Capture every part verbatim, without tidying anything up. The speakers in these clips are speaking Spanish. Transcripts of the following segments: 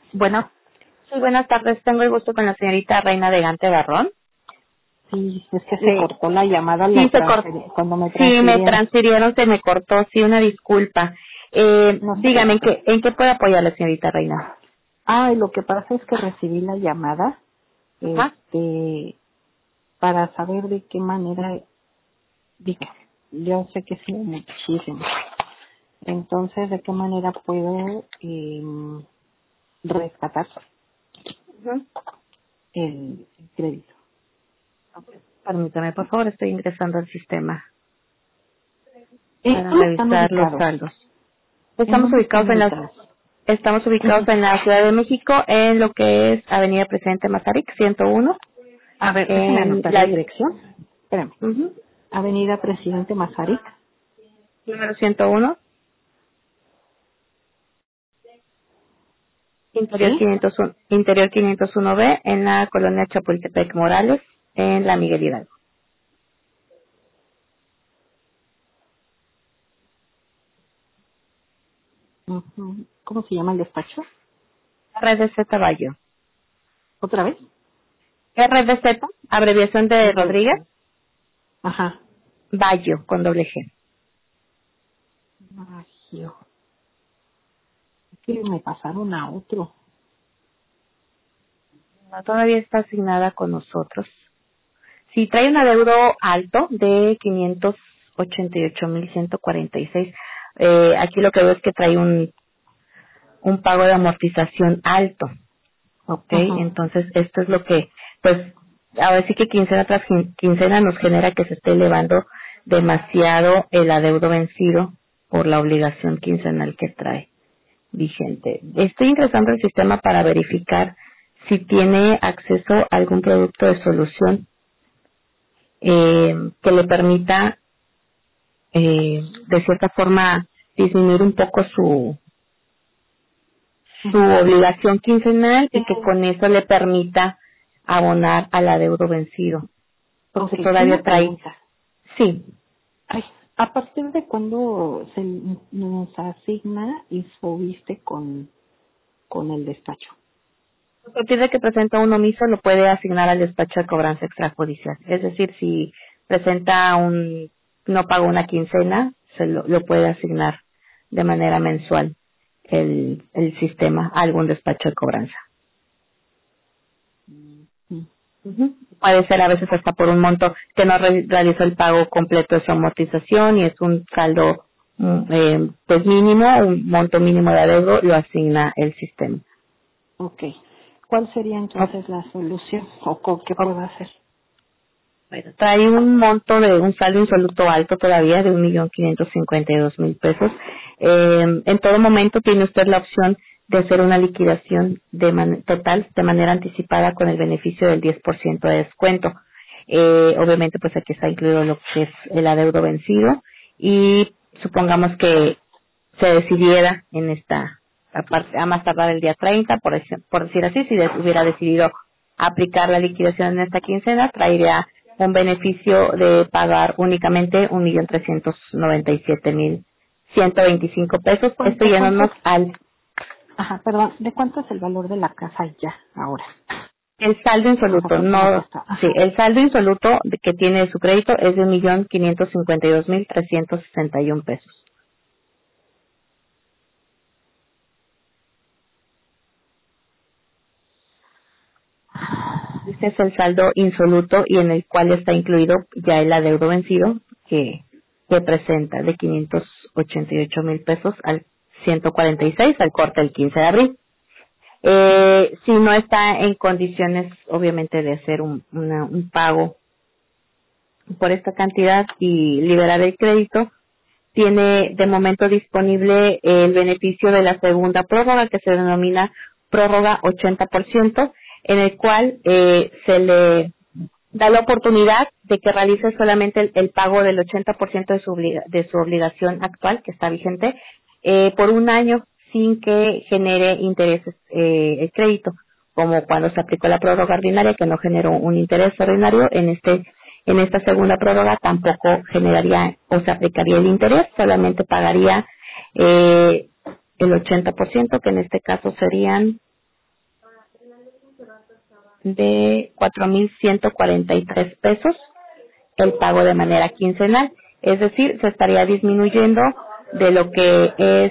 Bueno, Sí, buenas tardes. Tengo el gusto con la señorita Reina de Gante Barrón. sí, es que se Sí, cortó la llamada sí la se cortó. transferi- cuando me Sí, me transfirieron. transfirieron, se me cortó. Sí, una disculpa. Eh, No se dígame, ¿en preocupe. qué, ¿en qué puedo apoyar la señorita Reina? Ah, y lo que pasa es que recibí la llamada Ajá. este, para saber de qué manera, digo, yo sé que sí, muchísimo. Entonces, ¿de qué manera puedo eh, rescatar Ujú. el, el crédito? Permítame, por favor, estoy ingresando al sistema para ¿Estos están revisar los ubicados? saldos. ¿En Estamos dónde están ubicados en las, ubicados? estamos ubicados en la Ciudad de México, en lo que es Avenida Presidente Mazarik, ciento uno, A ver, déjenme en anotar la la, dirección. Espérame. ujú, Avenida Presidente Mazarik. número ciento uno. Interior ¿Sí? quinientos uno, Interior quinientos uno B, en la colonia Chapultepec Morales, en la Miguel Hidalgo. Ujú. ¿Cómo se llama el despacho? R D Z Bayo. ¿Otra vez? R D Z, abreviación de R D Rodríguez, C. Ajá. Bayo, con doble G. Magio. Es que me pasaron a otro. No, todavía está asignada con nosotros. Si trae un adeudo alto de quinientos ochenta y ocho mil ciento cuarenta y seis, eh, aquí lo que veo es que trae un, un pago de amortización alto. Ok, Ajá. entonces esto es lo que, pues, ahora sí que quincena tras quin- quincena nos genera que se esté elevando demasiado el adeudo vencido por la obligación quincenal que trae vigente. Estoy ingresando al sistema para verificar si tiene acceso a algún producto de solución eh, que le permita, eh, de cierta forma, disminuir un poco su, su Ujú. obligación quincenal y que Tengo, con eso le permita abonar al adeudo vencido, ok, porque todavía una trae, pregunta. sí, Ay, ¿a partir de cuándo se nos asigna y subiste con, con el despacho? a partir de que presenta un omiso lo puede asignar al despacho de cobranza extrajudicial. Es decir, si presenta un, no paga una quincena, se lo, lo puede asignar de manera mensual el, el sistema a algún despacho de cobranza. Ujú. Ujú. Puede ser a veces hasta por un monto que no re- realizó el pago completo de su amortización y es un saldo mm, eh, pues mínimo, un monto mínimo de adeudo, lo asigna el sistema. Ok. ¿Cuál sería O- entonces la solución o co- qué o- puedo hacer? bueno, trae un monto de un saldo insoluto alto todavía de un millón quinientos cincuenta y dos mil pesos. Eh, en todo momento tiene usted la opción de hacer una liquidación de man- total de manera anticipada con el beneficio del diez por ciento de descuento. Eh, obviamente, pues aquí está incluido lo que es el adeudo vencido y supongamos que se decidiera en esta, a, par- a más tardar el día treinta, por, ej- por decir así, si de- hubiera decidido aplicar la liquidación en esta quincena, traería un beneficio de pagar únicamente un millón trescientos noventa y siete mil ciento veinticinco pesos. ¿Cuán- Esto ¿De cuánto es? yéndonos al Ajá, perdón. ¿De cuánto es el valor de la casa ya ahora? el saldo O sea, insoluto. ¿cu- ¿cómo No, cuesta? sí, Ajá. el saldo insoluto de- que tiene su crédito es de un millón quinientos cincuenta y dos mil trescientos sesenta y uno pesos. Este es el saldo insoluto y en el cual está incluido ya el adeudo vencido que, que presenta de quinientos ochenta y ocho mil pesos al ciento cuarenta y seis al corte del quince de abril. Eh, si no está en condiciones, obviamente, de hacer un, una- un pago por esta cantidad y liberar el crédito, tiene de momento disponible el beneficio de la segunda prórroga que se denomina prórroga ochenta por ciento, en el cual eh, se le da la oportunidad de que realice solamente el, el pago del ochenta por ciento de su, obliga- de su obligación actual que está vigente eh, por un año sin que genere intereses eh, el crédito, como cuando se aplicó la prórroga ordinaria que no generó un interés ordinario. En este en esta segunda prórroga tampoco generaría o se aplicaría el interés, solamente pagaría eh, el ochenta por ciento, que en este caso serían de cuatro mil ciento cuarenta y tres pesos el pago de manera quincenal. Es decir, se estaría disminuyendo de lo que es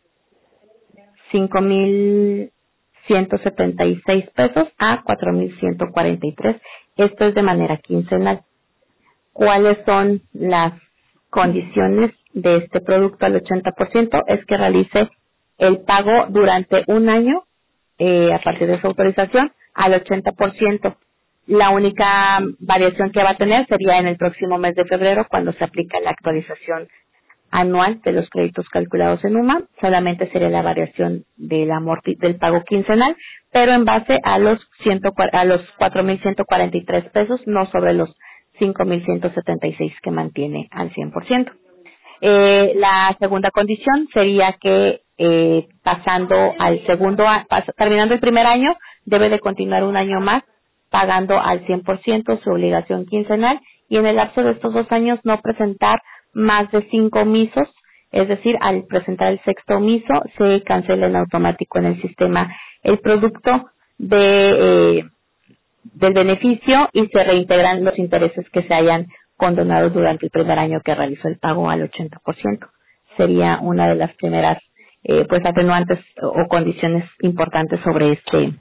cinco mil ciento setenta y seis pesos a cuatro mil ciento cuarenta y tres. Esto es de manera quincenal. ¿Cuáles son las condiciones de este producto al ochenta por ciento? Es que realice el pago durante un año eh, a partir de su autorización al ochenta por ciento. La única variación que va a tener sería en el próximo mes de febrero, cuando se aplica la actualización anual de los créditos calculados en U M A. Solamente sería la variación del amorti del pago quincenal, pero en base a los ciento, a los cuatro mil ciento cuarenta y tres pesos, no sobre los cinco mil ciento setenta y seis que mantiene al cien por ciento. Eh, la segunda condición sería que eh, pasando al segundo, pas terminando el primer año, debe de continuar un año más pagando al cien por ciento su obligación quincenal, y en el lapso de estos dos años no presentar más de cinco omisos, es decir, al presentar el sexto omiso se cancela en automático en el sistema el producto de eh, del beneficio y se reintegran los intereses que se hayan condonado durante el primer año que realizó el pago al ochenta por ciento. Sería una de las primeras eh, pues atenuantes o condiciones importantes sobre este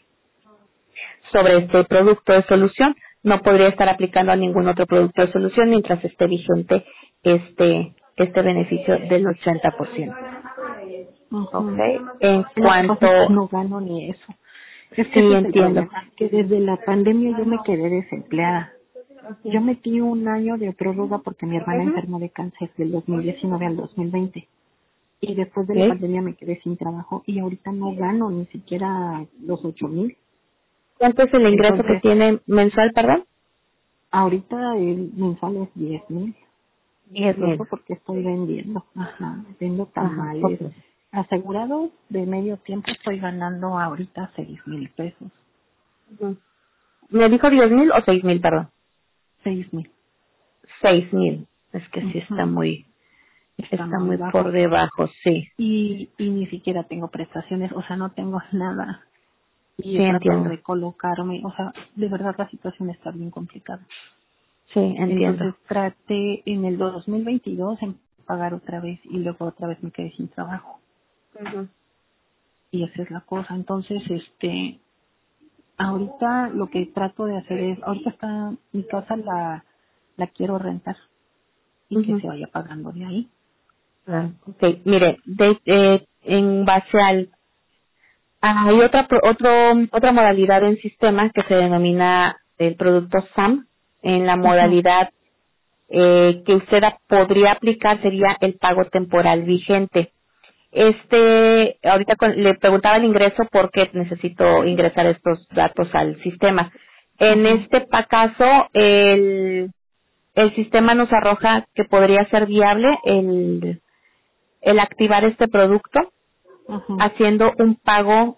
sobre este producto de solución. No podría estar aplicando a ningún otro producto de solución mientras esté vigente este este beneficio del ochenta por ciento. Uh-huh. Okay. En No, cuanto no gano ni eso. Es que sí, ese es entiendo. el problema, que desde la pandemia yo me quedé desempleada. Yo metí un año de prórroga porque mi hermana Uh-huh. enfermó de cáncer del dos mil diecinueve al dos mil veinte. Y después de Okay. la pandemia me quedé sin trabajo y ahorita no gano ni siquiera los ocho mil. ¿Cuánto es el ingreso Entonces, que tiene mensual, perdón? ahorita el mensual es diez mil. Diez mil. Eso porque estoy vendiendo. Ajá, vendo Ajá, tamales. ok. Asegurados de medio tiempo estoy ganando ahorita seis mil pesos. Ujú. ¿Me dijo diez mil o seis mil, perdón? Seis mil. Seis mil. Es que sí Ujú. está muy, Está, está muy muy bajo. por debajo, sí. Y, y ni siquiera tengo prestaciones, o sea, no tengo nada. Y Sí, he tratado entiendo. de colocarme, o sea, de verdad la situación está bien complicada. Sí, entiendo. Entonces traté en el dos mil veintidós en pagar otra vez y luego otra vez me quedé sin trabajo. Ujú. Y esa es la cosa. Entonces, este, ahorita lo que trato de hacer es, ahorita está, mi casa la, la quiero rentar y que Ujú. se vaya pagando de ahí. Claro. Okay, mire, de, eh, en base al hay otra pro- otro otra modalidad en sistema que se denomina el producto S A M. En la Ajá, modalidad eh, que usted a- podría aplicar sería el pago temporal vigente. Este, ahorita con- le preguntaba el ingreso porque necesito ingresar estos datos al sistema. En ajá, este pa- caso, el, el sistema nos arroja que podría ser viable el, el activar este producto ajá. haciendo un pago,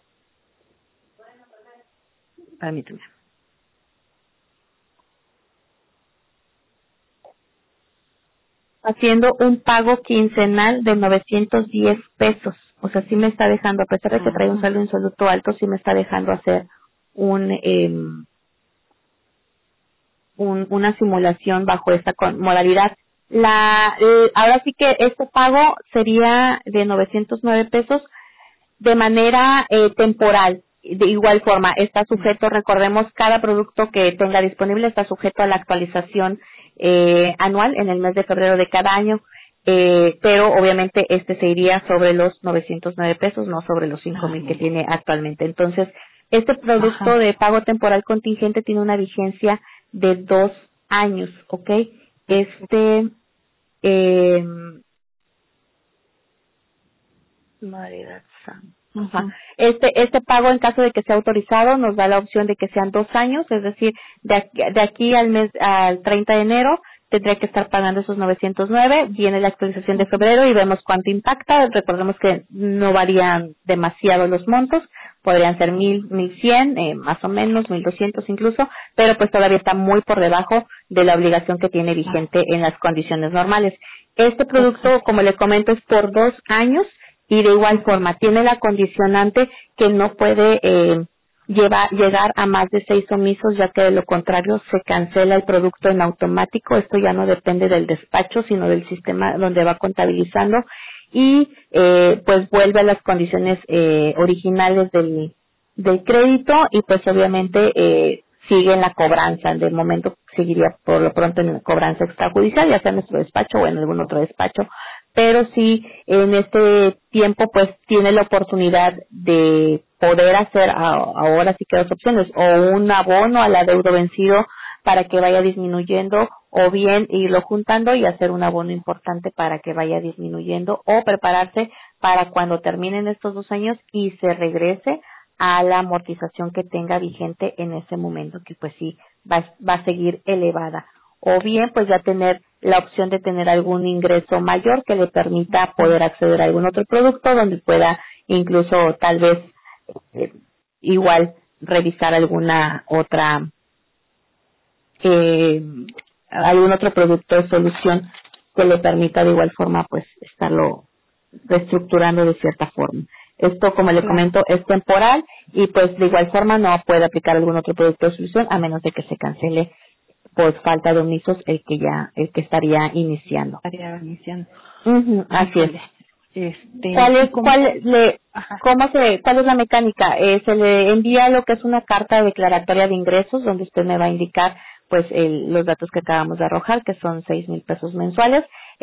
permíteme, haciendo un pago quincenal de novecientos diez pesos. O sea, sí me está dejando, a pesar de que trae un Ajá. saldo insoluto alto, sí me está dejando hacer un, eh, un, una simulación bajo esta con- modalidad. La, eh, ahora sí que este pago sería de novecientos nueve pesos de manera eh, temporal. De igual forma, está sujeto, recordemos, cada producto que tenga disponible está sujeto a la actualización eh, anual en el mes de febrero de cada año, eh, pero obviamente este se iría sobre los novecientos nueve pesos, no sobre los cinco Ah, mil que muy bien. tiene actualmente. Entonces, este producto Ajá. de pago temporal contingente tiene una vigencia de dos años, ¿ok? Este, eh, modalidad S A M. Ajá. Ajá. Este, este pago, en caso de que sea autorizado, nos da la opción de que sean dos años, es decir, de aquí, de aquí al mes, al treinta de enero, tendría que estar pagando esos novecientos nueve, viene la actualización de febrero y vemos cuánto impacta. Recordemos que no varían demasiado los montos, podrían ser mil, mil cien, eh, más o menos, mil doscientos incluso, pero pues todavía está muy por debajo de la obligación que tiene vigente en las condiciones normales. Este producto, como le comento, es por dos años, y de igual forma tiene la condicionante que no puede eh, lleva, llegar a más de seis omisos, ya que de lo contrario se cancela el producto en automático. Esto ya no depende del despacho, sino del sistema donde va contabilizando y eh, pues vuelve a las condiciones eh, originales del, del crédito y pues obviamente eh, sigue en la cobranza. De momento seguiría por lo pronto en la cobranza extrajudicial, ya sea en nuestro despacho o en algún otro despacho, pero sí en este tiempo pues tiene la oportunidad de poder hacer a, ahora sí que dos opciones, o un abono al adeudo vencido para que vaya disminuyendo, o bien irlo juntando y hacer un abono importante para que vaya disminuyendo, o prepararse para cuando terminen estos dos años y se regrese a la amortización que tenga vigente en ese momento, que pues sí va, va a seguir elevada, o bien pues ya tener la opción de tener algún ingreso mayor que le permita poder acceder a algún otro producto donde pueda incluso tal vez eh, igual revisar alguna otra eh, algún otro producto de solución que le permita de igual forma pues estarlo reestructurando de cierta forma. Esto, como le comento, es temporal y pues de igual forma no puede aplicar algún otro producto de solución a menos de que se cancele por falta de omisos el que ya el que estaría iniciando. Estaría iniciando. Uh-huh, así es. Este, ¿Cuál es, ¿cómo? cuál le, cómo se, cuál es la mecánica? Eh, se le envía lo que es una carta declaratoria de ingresos donde usted me va a indicar pues el, los datos que acabamos de arrojar, que son seis mil pesos mensuales.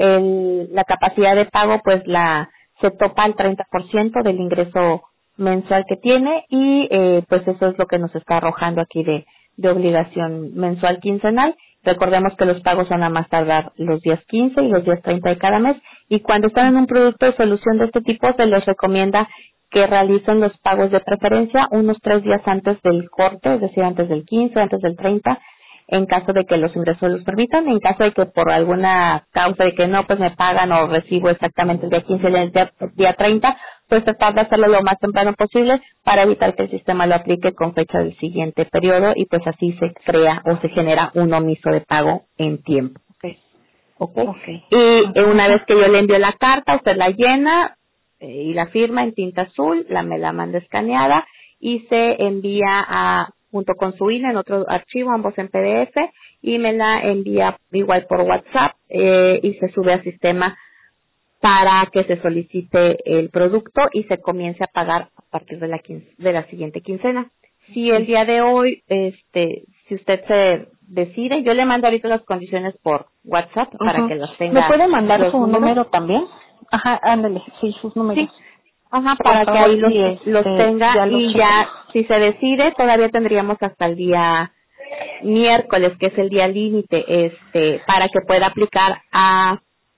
El, la capacidad de pago pues la se topa al treinta por ciento del ingreso mensual que tiene y eh, pues eso es lo que nos está arrojando aquí de, de obligación mensual quincenal. Recordemos que los pagos son a más tardar los días quince y los días treinta de cada mes y cuando están en un producto de solución de este tipo se les recomienda que realicen los pagos de preferencia unos tres días antes del corte, es decir, antes del quince, antes del treinta, en caso de que los ingresos los permitan. En caso de que por alguna causa de que no, pues me pagan o recibo exactamente el día quince y el día, el día treinta, pues tratar de hacerlo lo más temprano posible para evitar que el sistema lo aplique con fecha del siguiente periodo y pues así se crea o se genera un omiso de pago en tiempo. Okay. Okay. Okay. Y eh, una vez que yo le envío la carta, usted la llena eh, y la firma en tinta azul, la me la manda escaneada y se envía a junto con su I N E en otro archivo, ambos en P D F, y me la envía igual por WhatsApp eh, y se sube al sistema para que se solicite el producto y se comience a pagar a partir de la quince, de la siguiente quincena. Si el día de hoy, este, si usted se decide, yo le mando ahorita las condiciones por WhatsApp para uh-huh. que los tenga. ¿Me puede mandar su números? número también? Ajá, ándale, sí, sus números. Sí. Ajá, para que ahí los, este, los tenga ya los y ya, si se decide, todavía tendríamos hasta el día miércoles, que es el día límite, este, para que pueda aplicar a,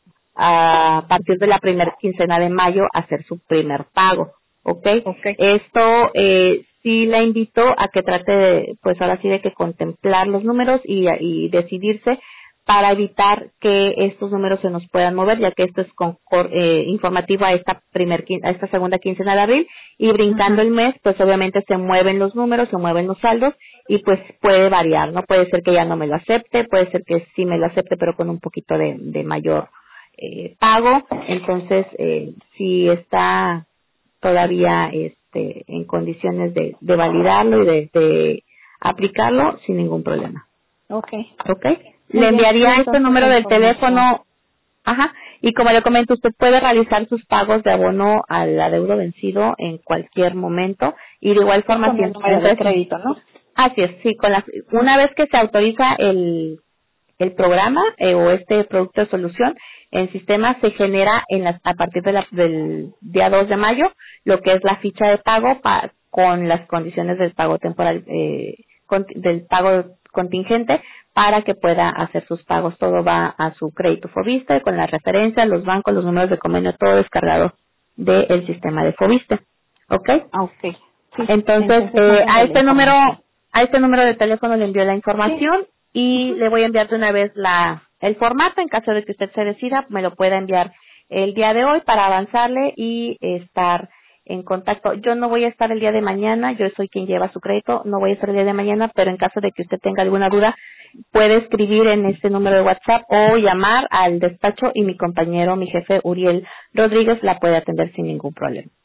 a partir de la primera quincena de mayo hacer su primer pago, ¿ok? Okay. Esto, eh, sí la invito a que trate, de, pues ahora sí de que contemplar los números y, y decidirse para evitar que estos números se nos puedan mover, ya que esto es con, eh, informativo a esta primer a esta segunda quincena de abril y brincando uh-huh. el mes, pues obviamente se mueven los números, se mueven los saldos y pues puede variar, ¿no? Puede ser que ya no me lo acepte, puede ser que sí me lo acepte, pero con un poquito de, de mayor eh, pago. Entonces, eh, si está todavía este en condiciones de, de validarlo y de, de aplicarlo sin ningún problema. Okay. Okay. Le enviaría este número del teléfono, ajá, y como le comento, usted puede realizar sus pagos de abono al adeudo vencido en cualquier momento y de igual forma con el número de crédito, ¿no? Así es, sí, con las, una vez que se autoriza el el programa eh, o este producto de solución, el sistema se genera en las, a partir de la, del día dos de mayo, lo que es la ficha de pago pa, con las condiciones del pago temporal, eh, con, del pago contingente, para que pueda hacer sus pagos. Todo va a su crédito Foviste, con la referencia, los bancos, los números de convenio, todo descargado del sistema de Foviste. ¿Ok? Ok. Sí. Entonces, Entonces eh, a este número, a este número de teléfono le envío la información sí. y uh-huh. le voy a enviar de una vez la, el formato, en caso de que usted se decida, me lo pueda enviar el día de hoy para avanzarle y estar en contacto. Yo no voy a estar el día de mañana, yo soy quien lleva su crédito, no voy a estar el día de mañana, pero en caso de que usted tenga alguna duda, puede escribir en este número de WhatsApp o llamar al despacho y mi compañero, mi jefe Uriel Rodríguez, la puede atender sin ningún problema.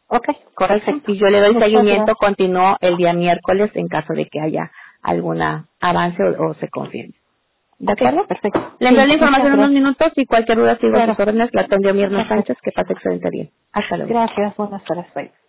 Ok, Correcto. Y yo le doy Muchas seguimiento, gracias. continúo el día miércoles en caso de que haya alguna avance o, o se confirme. ¿De Ok, acuerdo? perfecto. Le envío Sí, la información en muchas unos gracias. minutos y cualquier duda sigo a Claro. sus órdenes. La atendió Mirna Perfecto. Sánchez. Que pase excelente día. Hasta luego. Gracias, buenas tardes. Bye.